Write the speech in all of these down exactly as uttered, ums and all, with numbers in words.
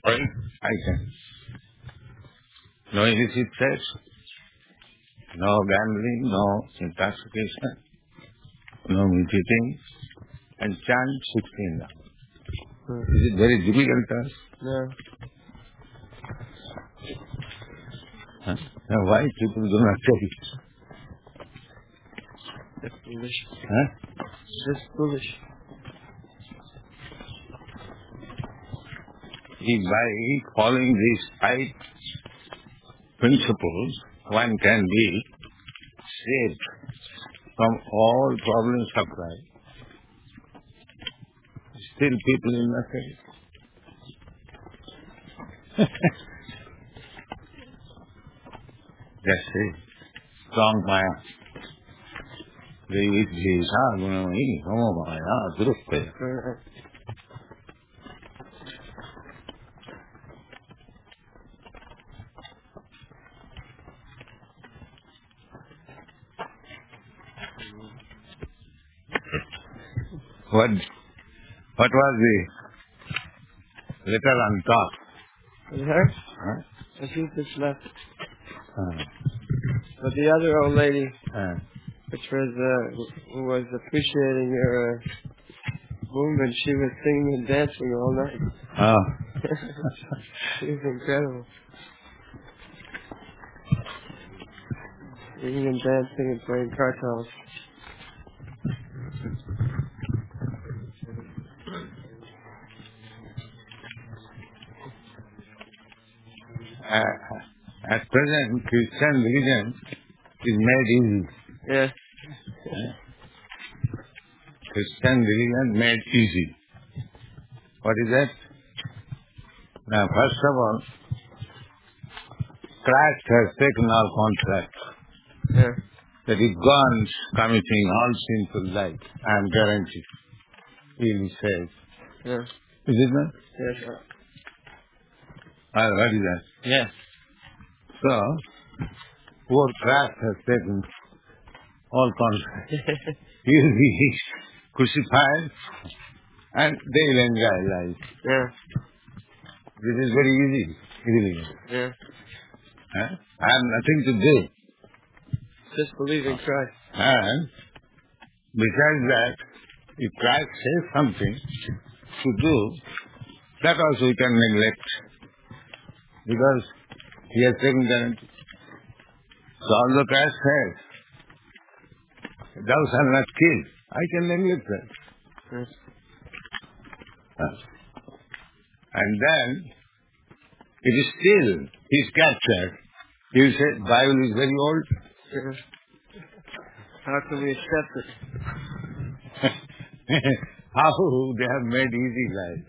Right? I can. No illicit sex, no gambling, no intoxication, no meat eating, and chant sixteen rounds. Hmm. Is it very difficult task? No. Huh? Now why people do not take it? That's foolish. Huh? It's just foolish. If by following these five principles, one can be saved from all problems of life, still people will not take it. That's it. Strong Maya. Vividhisa gunamai samamaya durupaya. Uh, What, what was the letter on top? and her? Huh? I think this left. Uh, But the other old lady, uh, which was, uh, who was appreciating your uh, movement, she was singing and dancing all night. oh. She was incredible. Singing and dancing and playing cartels. Uh, at present, Christian religion is made easy. Yeah. Christian religion made easy. What is that? Now, first of all, Christ has taken our contract Yeah. that if God is committing all sinful life, I am guaranteed he will be saved. Yeah. Is it not? Yes. Uh, Or what is that? yes. So, poor Christ has taken all contract. He will be crucified and they will enjoy life. Yeah. This is very easy, really. Yeah. Huh? I have nothing to do. Just believe in Christ. And besides that, if Christ says something to do, that also we can neglect because he has taken guarantee. So although Christ says, thou shalt not kill, I can neglect that. Yes. Huh? And then, if still he is captured, he will say, Bible is very old. Yeah. How can we accept it? How they have made easy life.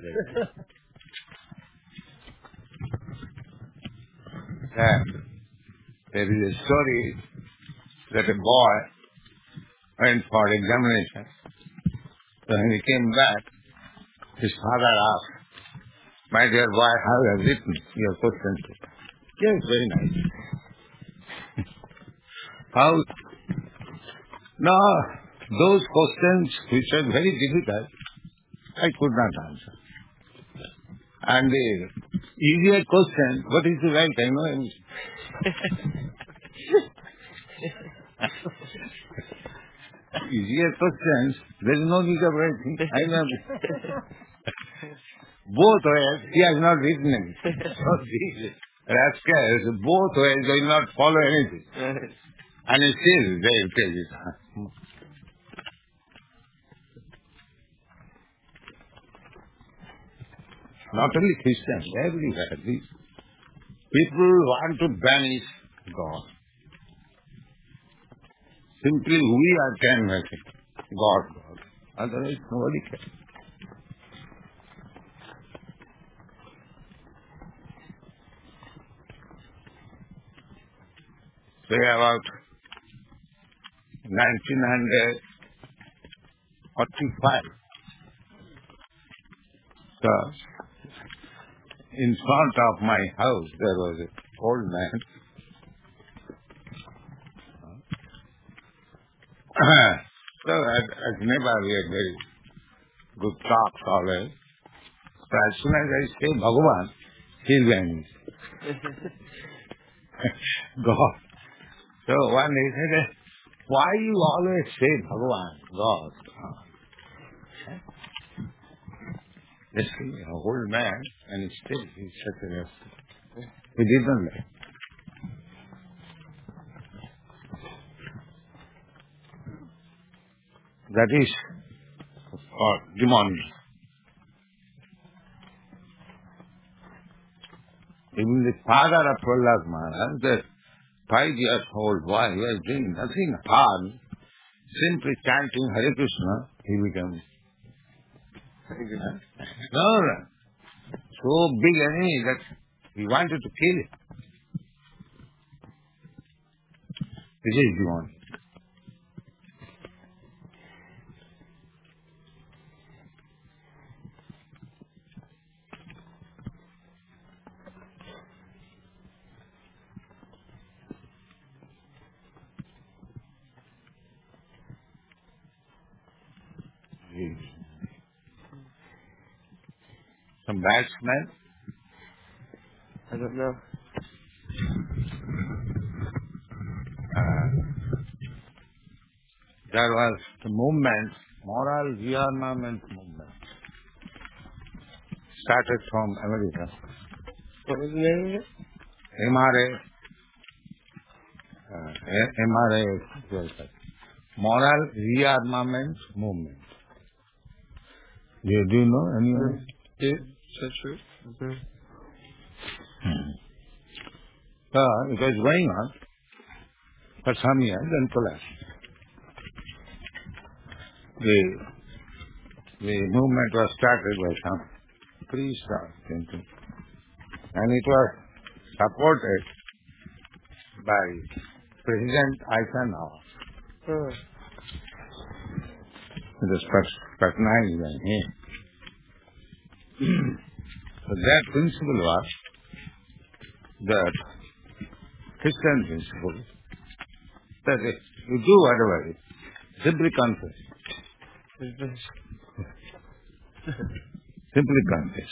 Yeah. There is a story that a boy went for examination. So when he came back, his father asked, my dear boy, how you have written your question? Yes, very nice. How? No, those questions which are very difficult, I could not answer. And the easier question, what is the right? I know everything. Easier questions, there is no need of writing. I know everything. Both ways, he has not written anything. So these rascals, both ways, they will not follow anything. And still, they will take it. Not only Christians, everywhere. These people want to banish God. Simply we are canvassing God, God. Otherwise, nobody can. Say about nineteen forty-five, so in front of my house there was an old man. So at, at neighbor we had very good talks always. So as soon as I say Bhagavan, He'll vanish. God. So one day he said, why you always say Bhagavan, God? This is an old man and still he's such a rest. He did not like. That is or demonic. Even the father of Prahlad Maharaj, the five years old boy, he was doing nothing hard, simply chanting Hare Krishna, he becomes. No, no. So big enemy that he wanted to kill him. This is demonic. Some bad smell? I don't know. Uh, there was the movement, moral rearmament movement, started from America. What was the name of it? M R A, uh, M R A, Moral Rearmament Movement. Do you, do you know anyone? Yeah, that's true. Mm-hmm. Hmm. So it was going on for some years and collapsed. The, the movement was started by some priest or something, and it was supported by President Eisenhower. Oh. It was patronized by him. So their principle was that Christian principle that if you do whatever, simply confess. Simply confess.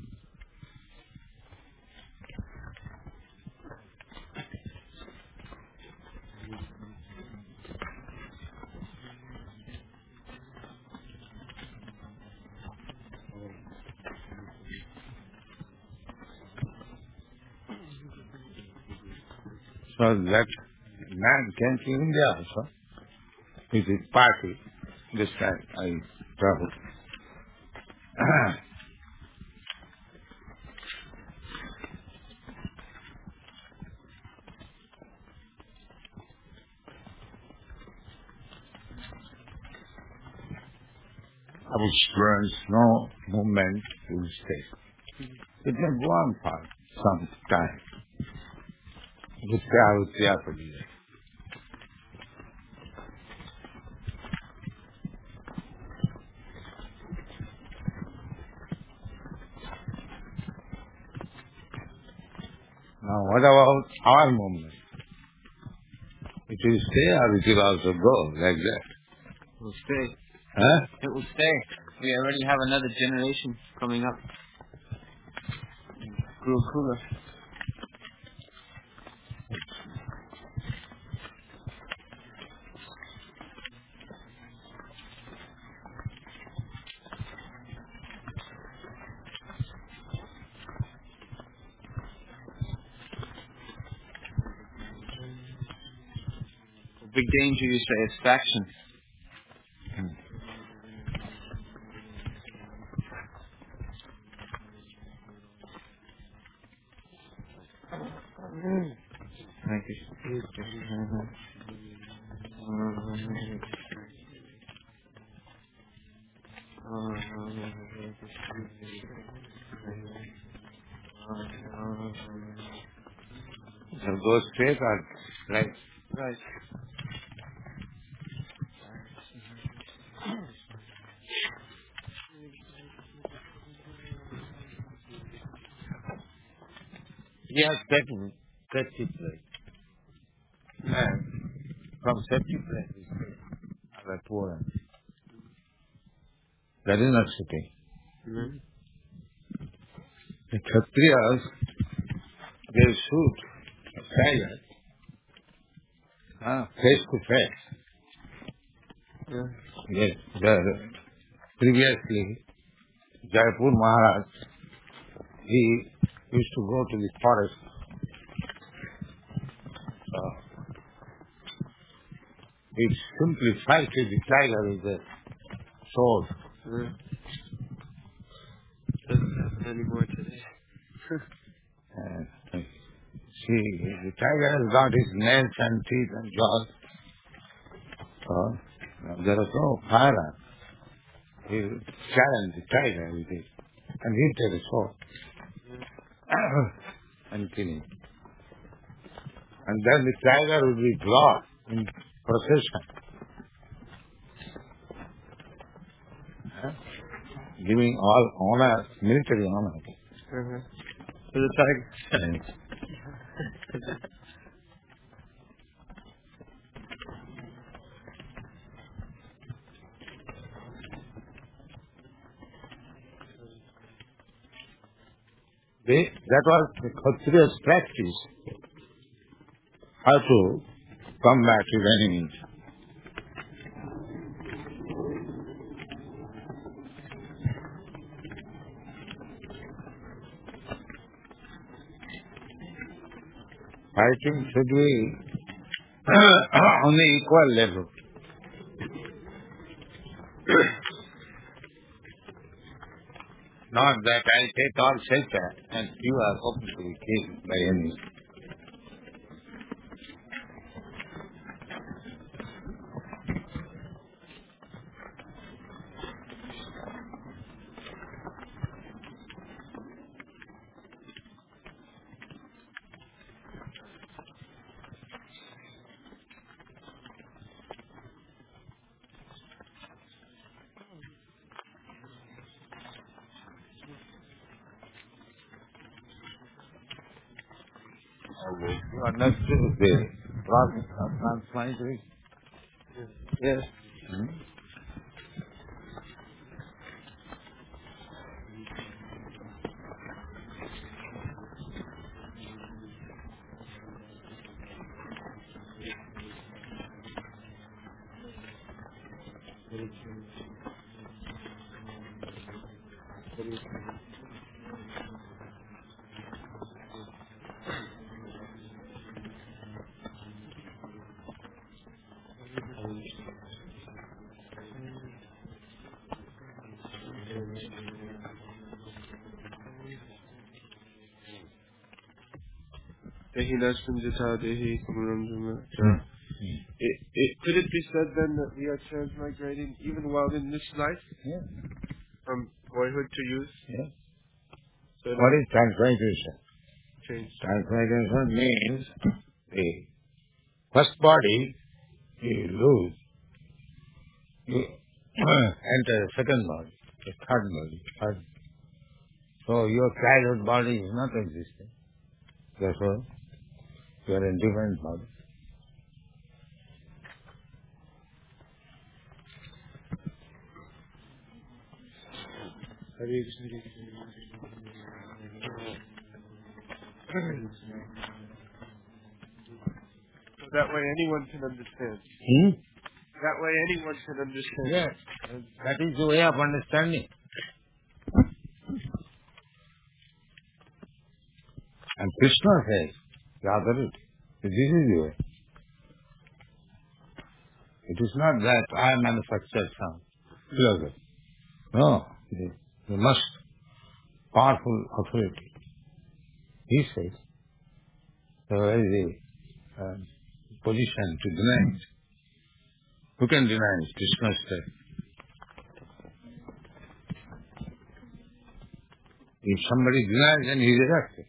So that man came to India also with his party. This time I traveled. Our students, no movement will stay. It may go on for some time. Gupta Gupta for years. Now what about our movement? It will stay or it will also go like that? It will stay. Huh? It will stay. We already have another generation coming up. Gurukula. The big danger, you say, is faction. Thank you. So go straight or right? Right. Yes, that safety place. And from safety place, the poor. That is not city. Mm-hmm. The Kshatriyas, they shoot a tiger uh, face to face. Yeah. Yes, the, previously, Jaipur Maharaj, he used to go to the forest. Uh, he simply fighted the tiger with a sword. Yeah. Doesn't happen anymore today. And, uh, see, the tiger has got his nails and teeth and jaws. Uh, there was no fire. He challenged the tiger with it. And he take a sword and kill him. And then the tiger would be brought in procession, huh? Giving all honor, military honor. Uh-huh. For the tiger. And they, that was the Kshatriya's practice, how to combat his enemies. Fighting should be on the equal level. Not that I take all shelter and you are open to be killed by enemies. You understood the process of transmigration? Yes. Hmm? Dehi Nashtam Jata Dehi Kamaram Jama. Hmm. It, it, could it be said then that we are transmigrating even while in this life? Yeah. From boyhood to youth? Yeah. So What is transmigration? change. Transmigration means the first body you lose, you enter a second body, a third body, third. So your childhood body is not existing. Therefore, you are in different body. Hare Krishna. So that way anyone can understand. Hmm? That way anyone can understand. Yes, that is the way of understanding. And Krishna says, gather it. This is the way. It is not that I manufacture some philosophy. No, the, the most powerful authority. He says, so where is the uh, position to deny it? Who can deny it? Krishna said. If somebody denies, then he is arrested.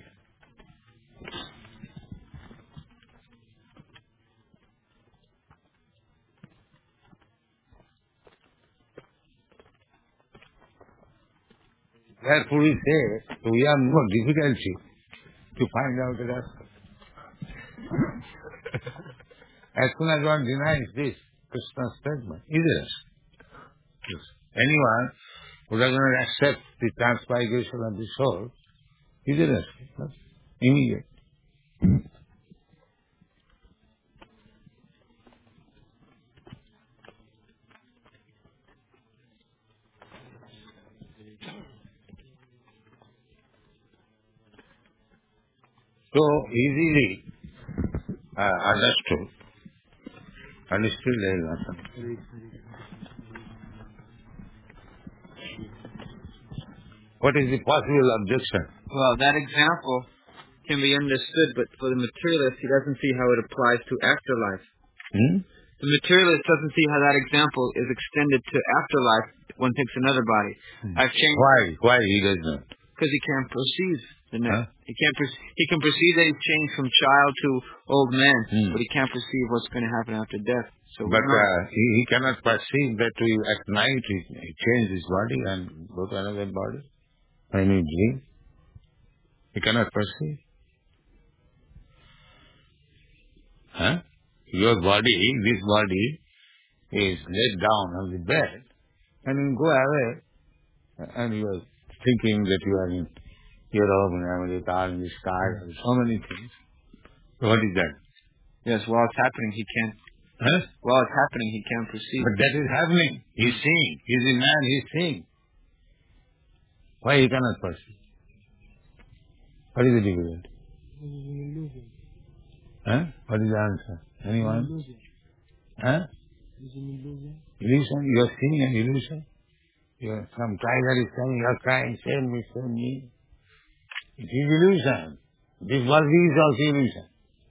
Therefore we say, so we have no difficulty to find out the rascal. As soon as one denies this Krishna's statement, he is arrested. Yes. Anyone who does not accept the transmigration of the soul Is it escape? Immediate. So easily uh, understood, and still there is nothing. What is the possible objection? Well, that example can be understood, but for the materialist, he doesn't see how it applies to afterlife. Hmm? The materialist doesn't see how that example is extended to afterlife. One takes another body. Hmm. I've changed Why? Why he does not? because he can't perceive the net. Huh? He can't. Per- he can perceive that he's changed from child to old man, Hmm. but he can't perceive what's going to happen after death. So But we're not- uh, he, he cannot perceive that we, at night he, he changes his body and go to another body. When he dream, he cannot perceive. Huh? Your body, this body, is laid down on the bed, and you go away, and you are thinking that you are in Europe, in America, or in the sky, or so many things. So what is that? yes, while it's happening, he can't. Huh? While it's happening, he can't perceive. But that is happening. He is seeing. He is a man, he is seeing. Why he cannot perceive? What is the difficulty? Huh? What is the answer? Anyone? Huh? Illusion? You are seeing an illusion? You are, some tiger is coming, you are crying, save me, save me. It is illusion. This world is also illusion.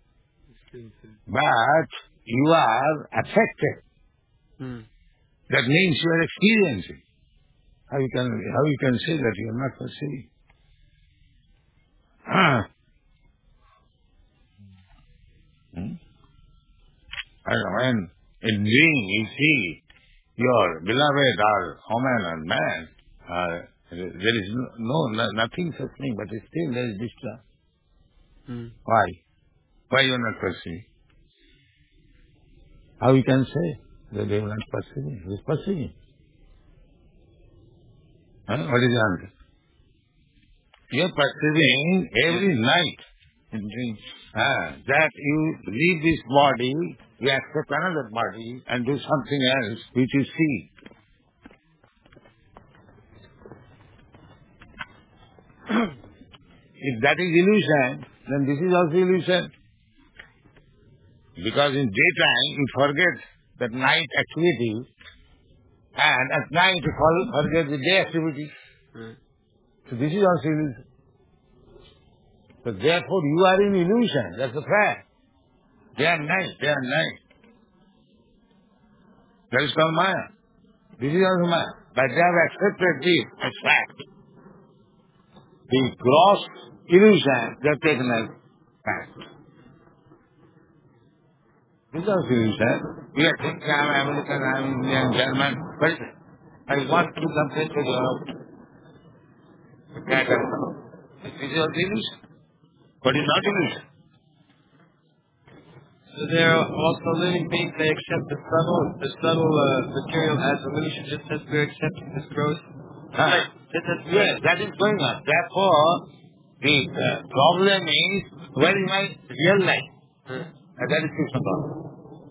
But you are affected. Hmm. That means you are experiencing. How you can how you can say that you are not perceiving? Ah. Hmm? And when in dream you see your beloved or woman or man, uh, there is no, no nothing such thing, but still there is distress. Hmm. Why? Why you are not perceiving? How you can say that they are not perceiving? He is perceiving. Huh? What is the answer? You are perceiving every night In dreams. ah, that you leave this body, you accept another body and do something else which you see. If that is illusion, then this is also illusion. Because in daytime you forget that night activity, and at night you for- forget the day activity. Hmm. So this is also illusion. So therefore you are in illusion, that's the fact. Day and night, day and night. That is called Maya. This is also Maya. But they have accepted this as fact. The gross illusion they have taken as fact. This is also illusion. We are thinking I am American, I am Indian, German, but I want to compare to Europe. That is this is also illusion. But it's not illusion. So there are also living beings. They accept the subtle, the subtle uh, material as illusion, just as we're accepting this gross. Huh? Just as Yes, that is going on. Therefore, the uh, problem is, where is my real life? Hmm. And that is Krishna consciousness.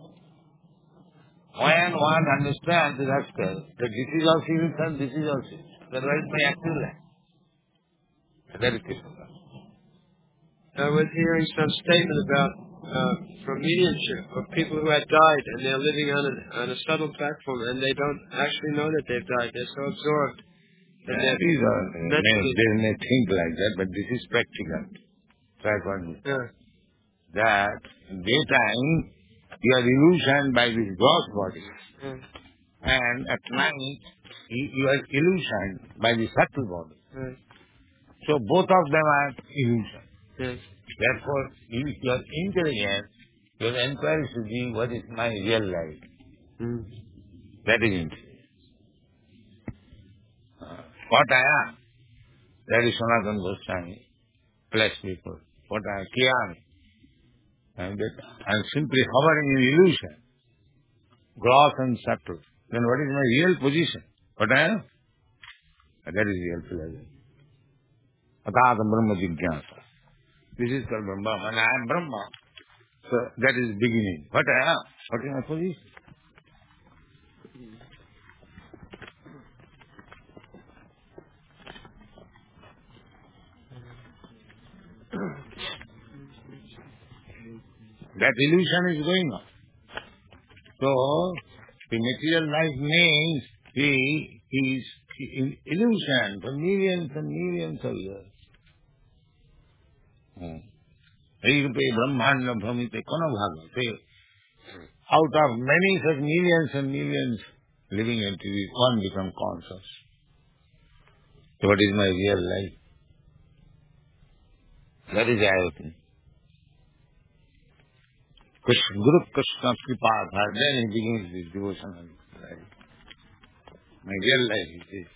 When one understands the rascal, that this is also illusion, this is also illusion, then where is my active life? And that is Krishna consciousness. I was hearing some statement about uh, from mediumship of people who had died and they're living on a, on a subtle platform and they don't actually know that they've died. They're so absorbed that Uh, they're these are, uh, may, mentally. they may think like that, but this is practical. Try to understand. Yeah. That in daytime, you are illusioned by this gross body, Yeah. and at night, you you are illusioned by the subtle body. Yeah. So both of them are illusion. Yeah. Therefore, if you are intelligent, your inquiry should be, what is my real life? Mm. That is intelligence. Uh, what I am, that is Sanatana Goswami, plus people. What I am, Kiyami. And that I am simply hovering in illusion, gross and subtle. Then what is my real position? What I am? That is real philosophy. Atata Brahma Jigyasa. This is called Brahma, and I am Brahma. So that is beginning. What I am? What is my position? That illusion is going on. So the material life means he is in illusion for millions and millions of years. Hmm. Rupe Brahmanda Bhamite Kono Bhaga. Say, out of many such millions and millions living entities, one become conscious. So what is my real life? That is everything. Krishna, Guru Krishna Kripa, then he begins his devotional life. My real life is this.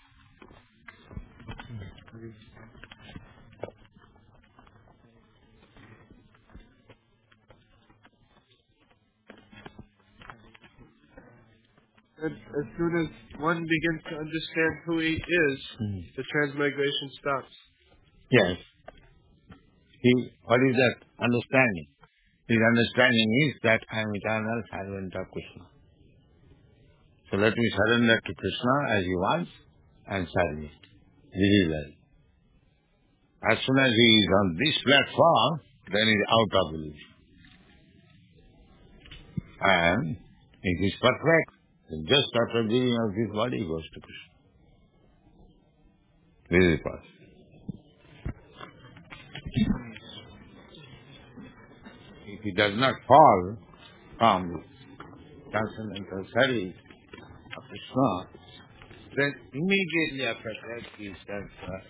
And as soon as one begins to understand who he is, Hmm. the transmigration stops. Yes. He, what is that understanding? His understanding is that I am eternal servant of Krishna. So let me surrender to Krishna as he wants and serve him. This is life. As soon as he is on this platform, then he is out of illusion. And if he is perfect, then just after giving up his body, he goes to Krishna. This is possible. If he does not fall from the transcendental service of Krishna, then immediately after that he is transferred.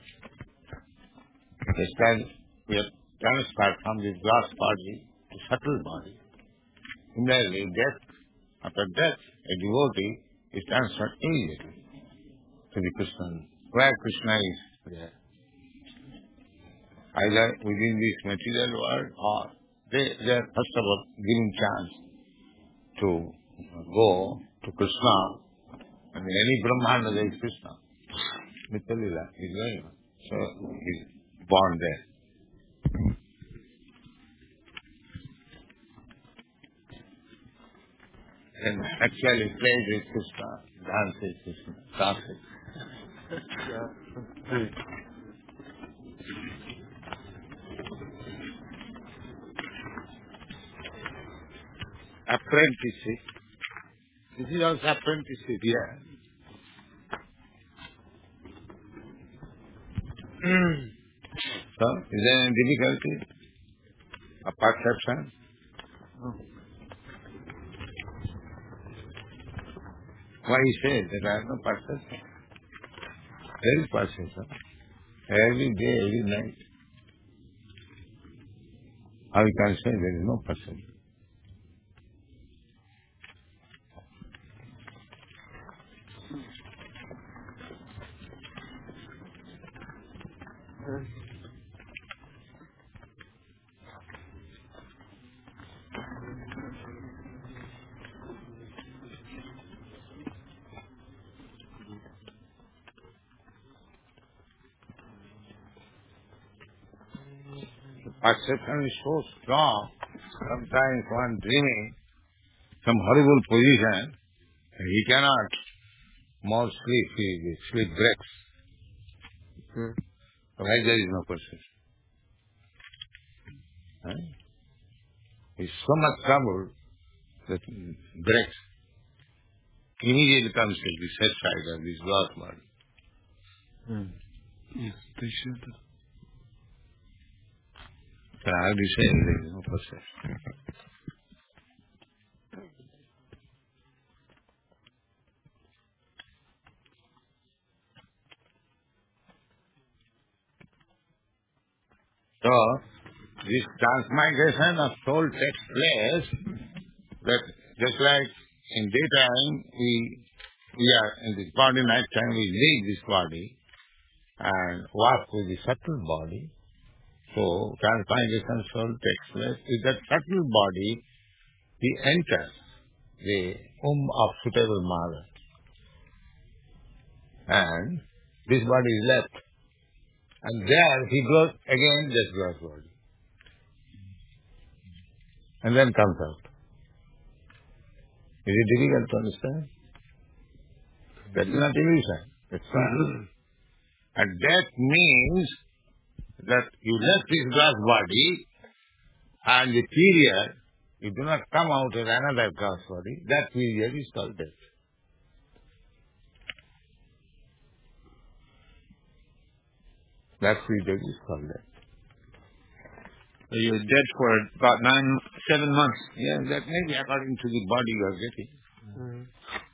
Just we are transferred from this glass body to subtle body. Immediately death, after death, a devotee is transferred immediately to the Krishna, where Krishna is there. Either within this material world or they, they are first of all given chance to go to Krishna. And in any Brahmanda there is Krishna. Mithalila is going on. So he is born there. And actually plays with Krishna, dances with Krishna, dances. Apprenticeship. This is also apprenticeship, yeah. So, is there any difficulty of perception? Why he says that I have no perception? There is perception. Every day, every night. How you can say there is no perception? Perception is so strong, sometimes one dreaming some horrible position, he cannot more sleep, he, sleep breaks. Hmm. Why there is no perception? Right? He's so much trouble that breaks. Immediately comes to the set side of this glass body. Hmm. Yes, they should. So how do you say there is no perception? So, this transmigration of soul takes place that just like in daytime we we are in this body, night time we leave this body and walk with the subtle body. So transmigration soul takes place. With that subtle body, he enters the womb of suitable mother. And this body is left. And there he goes again, just glass body. And then comes out. Is it difficult to understand? That is not illusion. It's not. And death means that you left this glass body and the period, you do not come out as another glass body, that period is called death. That period is called death. So you're dead for about nine, seven months. Yeah, that may be according to the body you are getting. Mm-hmm.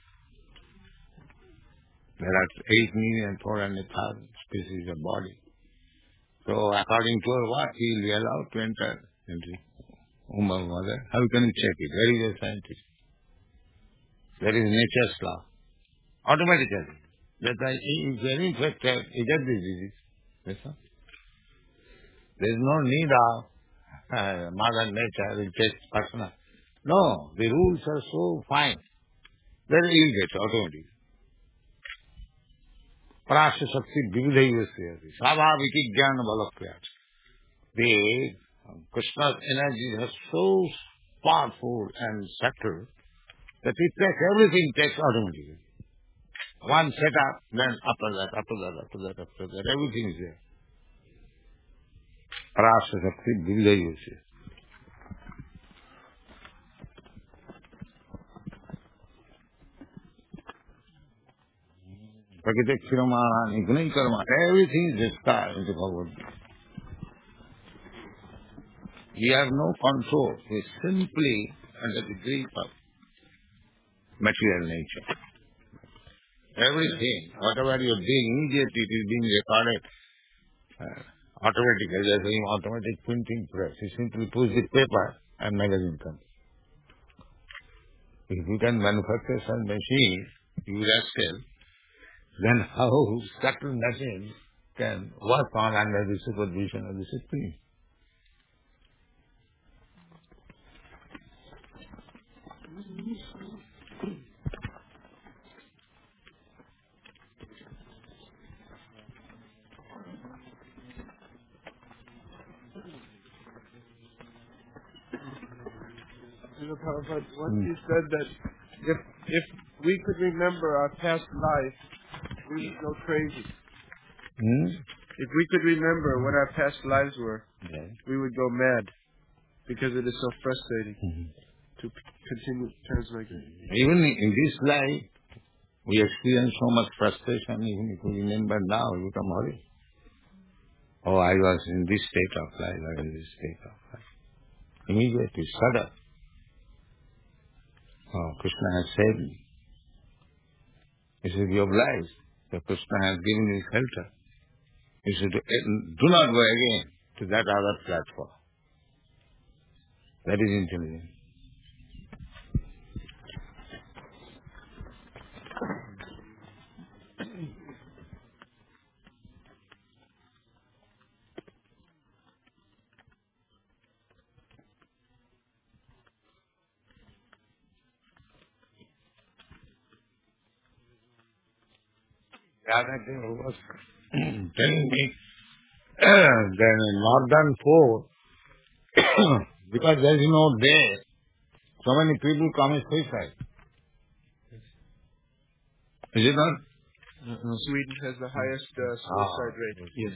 There are eight million four hundred thousand species of body. So according to what, he will be allowed to enter into the womb of mother. How can you check it? Where is the scientist? There is nature's law. Automatically. That I, if you are infected, you get this disease. That's all. There is no need of uh, mother nature will take personal. No, the rules are so fine. Then you will get automatically. Prasya Shakti Vividhayasya. Svabhaviki Jnana Balakyat. The um, Krishna's energies are so powerful and subtle that it takes everything takes automatically. One setup, then after that, after that, after that, after that, everything is there. Prasya Shakti Vividhayasya. Prakitek Shiromana, Nigunai Karma, everything is described in the Bhagavad Gita. You have no control. You are simply under the grip of material nature. Everything, whatever you are doing, immediately it is being recorded uh, automatically. They are saying automatic printing press. You simply push the paper and magazine comes. If you can manufacture some machine, you rascal, then how certain machines can work on under the supervision of the Supreme? You know, Prabhupada, once you said that if if we could remember our past life, we would go crazy. Hmm? If we could remember what our past lives were, Yes. we would go mad because it is so frustrating Mm-hmm. to p- continue translating. Even in this life, we experience so much frustration. Even if we remember now, we become worried. Oh, I was in this state of life, I was in this state of life. Immediately, sudden. Oh, Krishna has saved me. He said, you have life. So Krishna has given you shelter. He said, do not go again to that other platform. That is intelligence. The other day he was telling me that in northern pole, because there is no day, so many people commit suicide. Is it not? Uh, Sweden has the highest uh, suicide Ah, rate. Yes.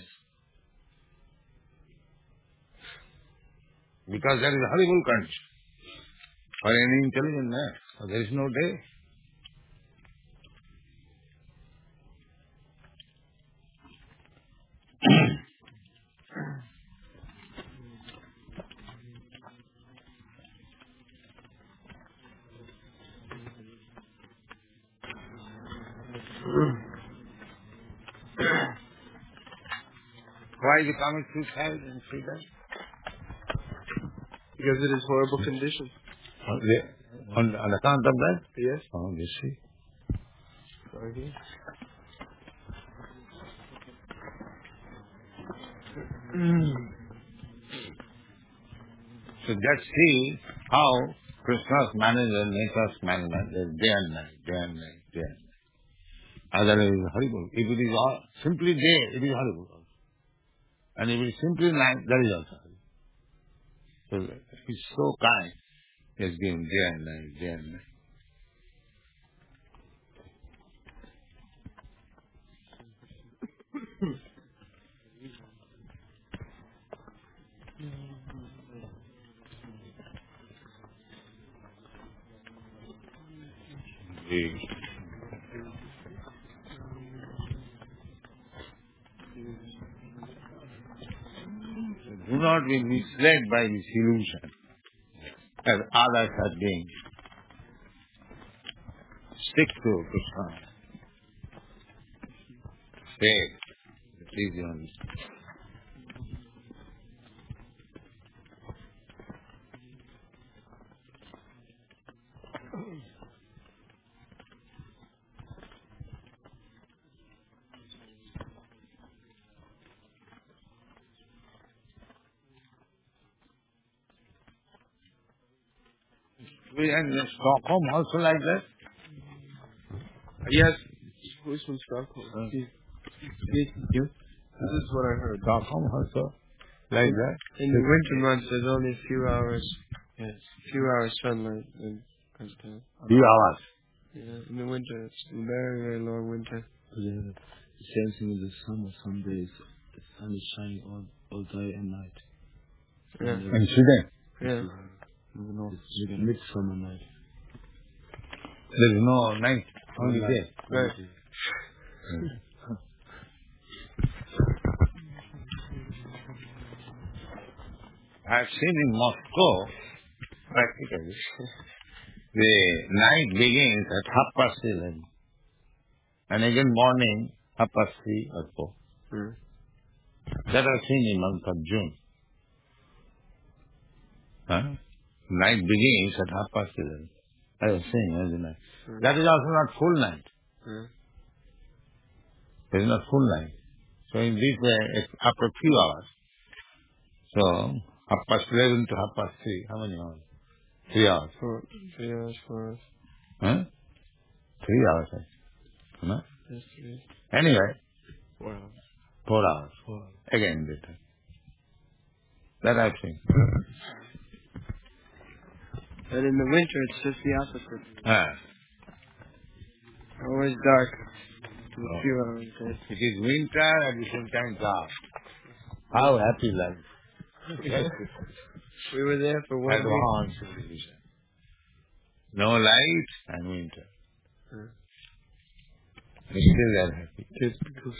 Because there is a horrible condition for any intelligent man. So there is no day. Why you commit suicide and suicide? Because it is horrible condition. On, the, on, on account of that? Yes. Oh, you see. Right here. So just see how Krishna's manager makes us management day and night, day and night, day and night. Otherwise it is horrible. If it is all simply day, it is horrible. And if it's simply nice, that is also Hari. So he's so kind. He has given day and night, day and night. We do not be misled by this illusion as others are doing. Stick to Krishna. Faith. It is the only. We are in Stockholm also like that. Yes. Who's from Stockholm? Uh, Yes. Yes. you? This is what I heard. Stockholm also like that. In the winter months, there's only a few hours. Yes, a few hours sunlight in Kazakhstan. Few hours. Yeah, in the winter, it's a very, very long winter. Yeah, the same thing in the summer. Some days the sun is shining all, all day and night. Yeah. And, uh, In Sweden, Yeah. no, it's midsummer night. there is no night, only Night. day. Right. I have seen in Moscow, practically, the night begins at half past eleven. And again morning, half past three or four. Mm. That I've seen in month of June. Huh? Night begins at half past eleven. I was saying every night. Mm. That is also not full night. Mm. It is not full night. So in this way, it's after a few hours. So, half past eleven to half past three. How many hours? Three hours. Four, three hours, four hours. Huh? Three hours. I no? Yes, three. Anyway, Four hours. four hours. Four hours. Again later. That I've seen. And in the winter, it's just the opposite. Ah. Always dark. A Oh. few hours. Yes. It is winter at the same time dark. How happy life. Yes. We were there for one week. Advanced civilization. No light and winter. Hmm. But still they are happy. Typical.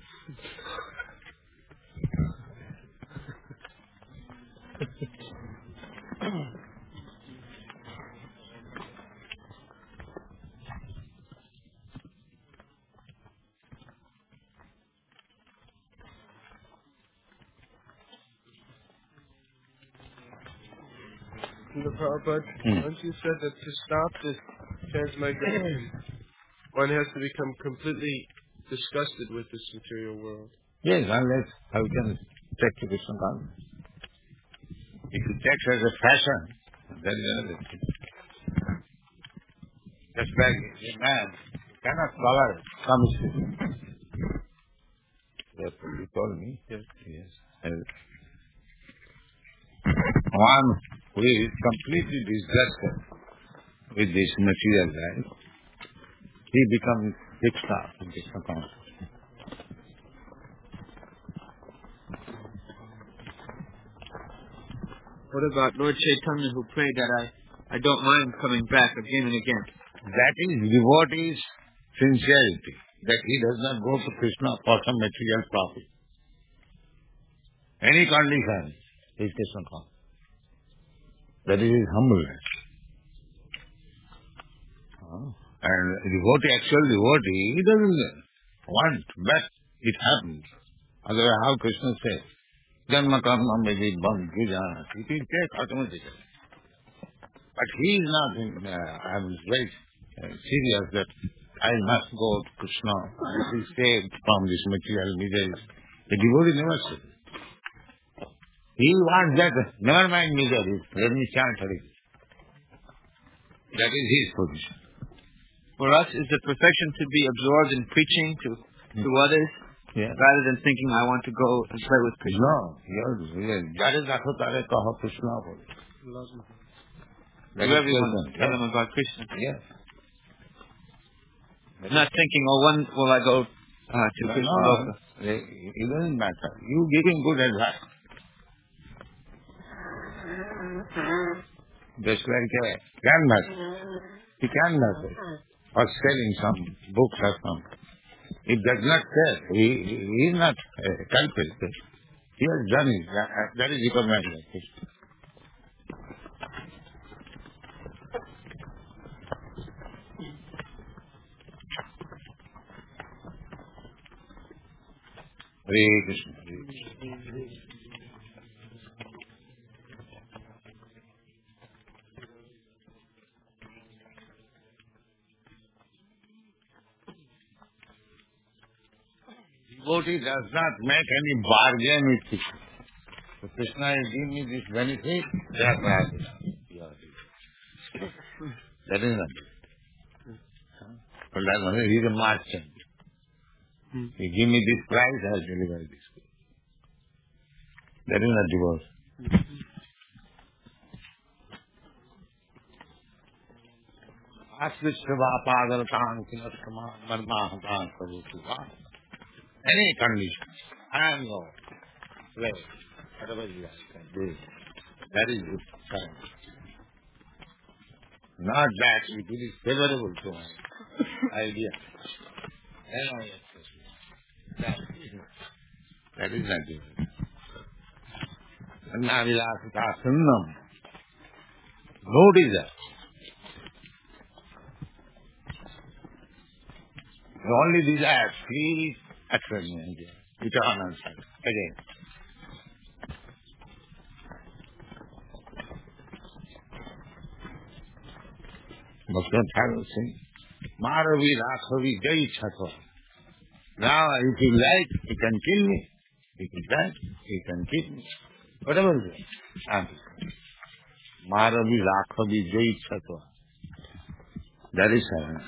The Prabhupada, Hmm. once you said that to stop this transmigration, one has to become completely disgusted with this material world. Yes, unless how can take to Krishna consciousness. If you take as a fashion, that is another thing. Just like a man cannot tolerate promiscuity. Therefore, you told me. Yes. Yes. And one who is completely disgusted with this material life, he becomes fixed up in Krishna consciousness. What about Lord Chaitanya who prayed that I, I don't mind coming back again and again? That is devotee's sincerity, that he does not go to Krishna for some material profit. Any condition is Krishna conscious. That is his humbleness. Uh, and devotee, actual devotee, he doesn't want, but it happens. Otherwise, how Krishna says, Janma karma maybe bam vijana. It will take automatically. But he is not, in, uh, I am very uh, serious that I must go to Krishna and be saved from this material misery. The devotee never says. He wants that, never mind misery, let me chant Hare. That is his position. For us, is the perfection to be absorbed in preaching to, to others Yeah. Rather than thinking I want to go and play with Krishna. No, you're, you're, that is Rakho Tare Kaho Krishna. That To is everyone, present, tell yeah. them about Krishna. Yes. Not thinking, oh, when will I go uh, to No, Krishna no, Loka? it, it doesn't matter. You give him good advice. Just like a grandmother. He can message. Or selling some books or something. It does not sell. He, he, he is not a culprit. He has done it. That, that is recognized like this. Hare Krishna. Hare Krishna. Devotee does not make any bargain with Krishna. So Krishna is giving me this benefit, that bargain. That is not it. But that one, he is a merchant. He give me this price, I will deliver this. That is not divorce. Any condition. I am no. Play. Whatever you like, do it. That is good. Correct. Not that if it is favorable to my idea. Then I accept it. That is that is not good. Annavilasita sunnam. No desire. The only desire, please attract me, eternal sight. Again. Bhakti Thakur saying, Maravi Rakhavi Jai Chatva. Now, if you like, you can kill me. If you like, you can keep me. Whatever it is. Maravi Rakhavi Jai Chatva. That is heaven.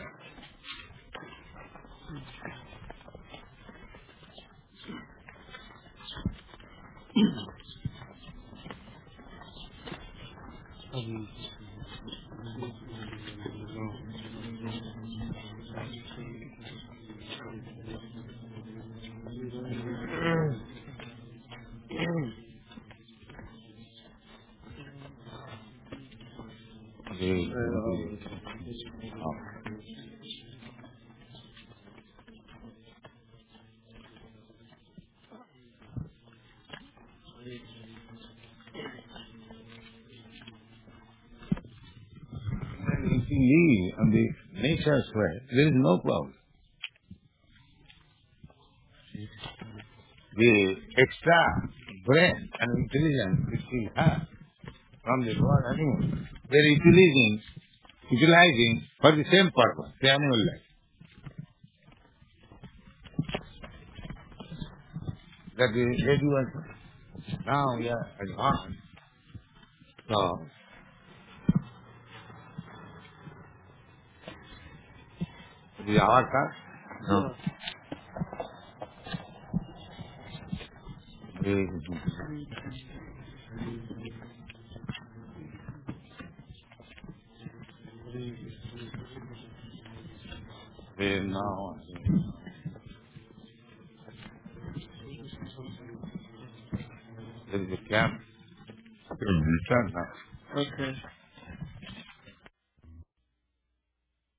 If you live on the nature's way, there is no problem. The extra brain and intelligence which we have from the Lord animal, they are utilizing, utilizing for the same purpose, the animal life. That the lady was, now we are advanced. So, the hour car? No. The, the, now, there is a camp. Return now. Okay.